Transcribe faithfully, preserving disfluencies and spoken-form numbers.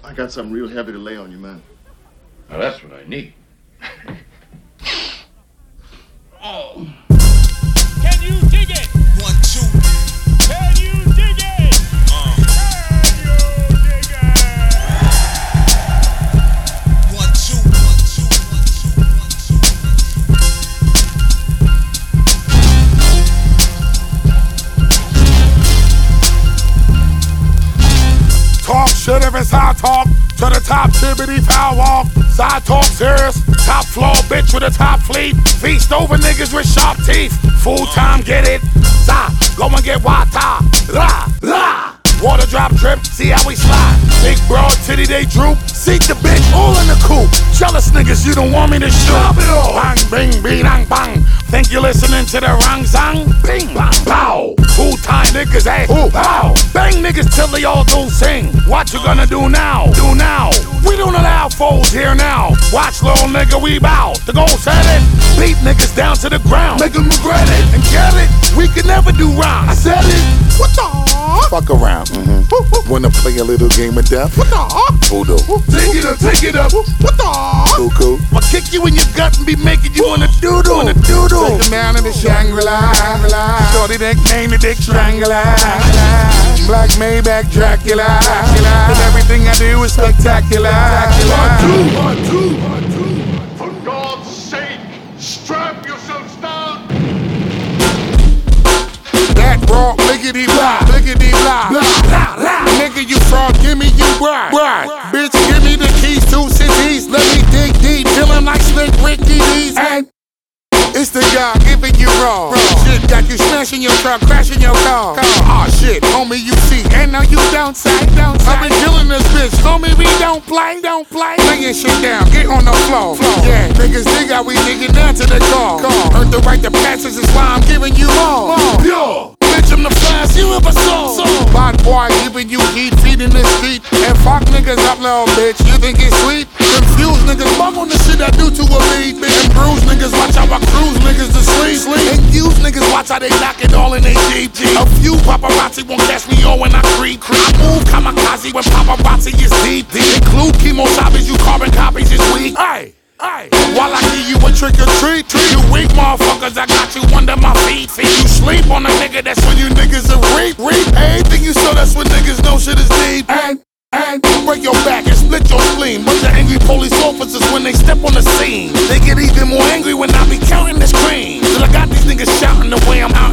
I got something real heavy to lay on you, man. Now that's what I need. Oh. Can you dig it? One, two. Can you dig it? Uh. Can you dig it? One, two, one, two, one, two, one, two, one, two. Talk shit if it's high talk. To the top, tibbity foul walk. Side talk serious. Top floor bitch with a top fleet. Feast over niggas with sharp teeth. Full time, get it? Za, go and get water. La, la. Water drop drip, see how we slide. Big broad titty, they droop. Seat the bitch, all in the coupe. Jealous niggas, you don't want me to shoot. Stop it all. Bang, bing, bing, bang, bang. Think you listening to the wrong song? Bing, bang, pow. Full time niggas, hey, ooh, pow. Bang niggas till they all do sing. What you gonna do now? Do now. We don't allow foes here now. Watch little nigga, we bow. The goal set it. Beat niggas down to the ground. Make them regret it. And get it. We can never do wrong. I said it. What the? Fuck around. Mm-hmm. Wanna play a little game of death? What the? Voodoo. Take it up, take it up. What the? Cuckoo. I'll kick you in your gut and be making you wanna doodle. Wanna doodle. Take 'em down in the Shangri-La. Shorty neck name the dick strangler. Black Maybach Dracula. And everything I do is spectacular. One, two, one, two, one, two. For God's sake, strap yourselves down. That raw, lickety blah, lickety blah, blah, blah, blah. Nigga, you fraud, give me you right, right. Bitch, give me the keys to cities. Let me dig deep, feeling like Slick Ricky D's. And it's the guy giving you raw. Shit got you smashing your truck, crashing your car. Aw, oh, shit, homie, you see, and now you don't say, don't say. I been killing this bitch, homie, we don't play, don't play. Laying shit down, get on the floor. Yeah, niggas dig how we digging down to the car. Earned the right to passes, is why I'm giving you more. Yo, bitch, I'm the fast you ever saw. Bad boy giving you heat, feeding the street. And fuck niggas up, little bitch, you think it's sweet? Confused niggas bug on the shit I do to a beat. And bruised niggas watch how I cruise niggas to sleep. And used niggas watch how they knock it all in they Jeep. A few paparazzi won't catch me on when I creep. I move kamikaze when paparazzi is deep. Include chemo shoppers, you carbon copies is weak. Hey. Hey, while I give you a trick or treat, you weak motherfuckers, I got you under my feet. You sleep on a nigga, that's when you niggas are reap, reap. Everything you saw, that's when niggas know shit is deep. And, and break your back and split your spleen. Bunch of angry police officers when they step on the scene. They get even more angry when I be counting this cream. Till I got these niggas shouting the way I'm out.